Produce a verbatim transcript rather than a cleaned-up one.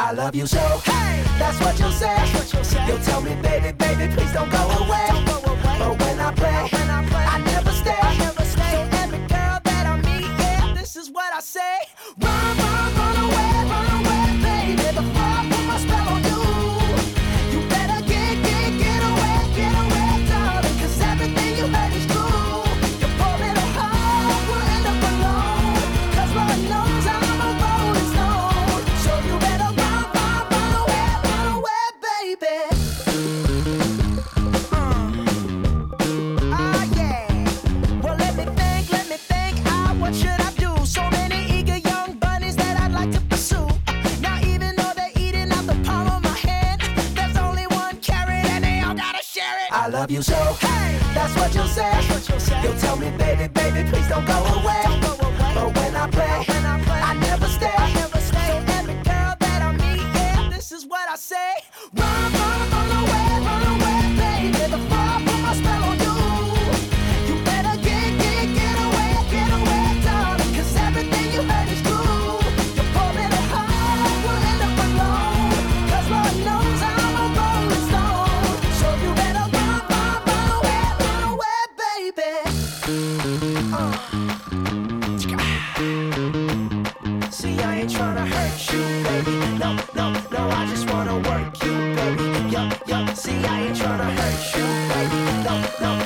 I love you so. Hey, that's what you'll say. What you'll, say. You'll tell me, baby, baby, please don't go away. Don't go away. But when I play, when I, play I never stay. I never stay. So every girl that I meet, yeah, this is what I say. Run, run, run away, run away, baby. Before I put my spell on you, you better get, get, get away, get away, darling. 'Cause everything you heard is true. Your poor little heart will end up alone. 'Cause Lord knows I'm a rolling stone. So you better run, run, run away, run away, baby. Uh. Ah, yeah. Well, let me think, let me think. Ah, what should I do? So many eager young bunnies that I'd like to pursue. Now, even though they're eating out the palm of my hand, there's only one carrot and they all gotta share it. I love you so. Hey, that's what you'll say. That's what you'll say. You'll tell me, baby, baby, please don't go away. Don't go away. But when I play, when I, play I never stay. I never stay. So every girl that I meet, yeah, this is what I say. Run, run, run away, run away, baby. Before I put my spell on you, you better get, get, get away, get away, darling. 'Cause everything you heard is true. Your poor little heart will end up alone. 'Cause Lord knows I'm a rolling stone. So you better run, run, run away, run away, baby. Uh. See, I ain't tryna hurt you, baby. No, no, no, I just wanna work you, baby. Yup, yup. See, I ain't tryna hurt you, baby. No, no,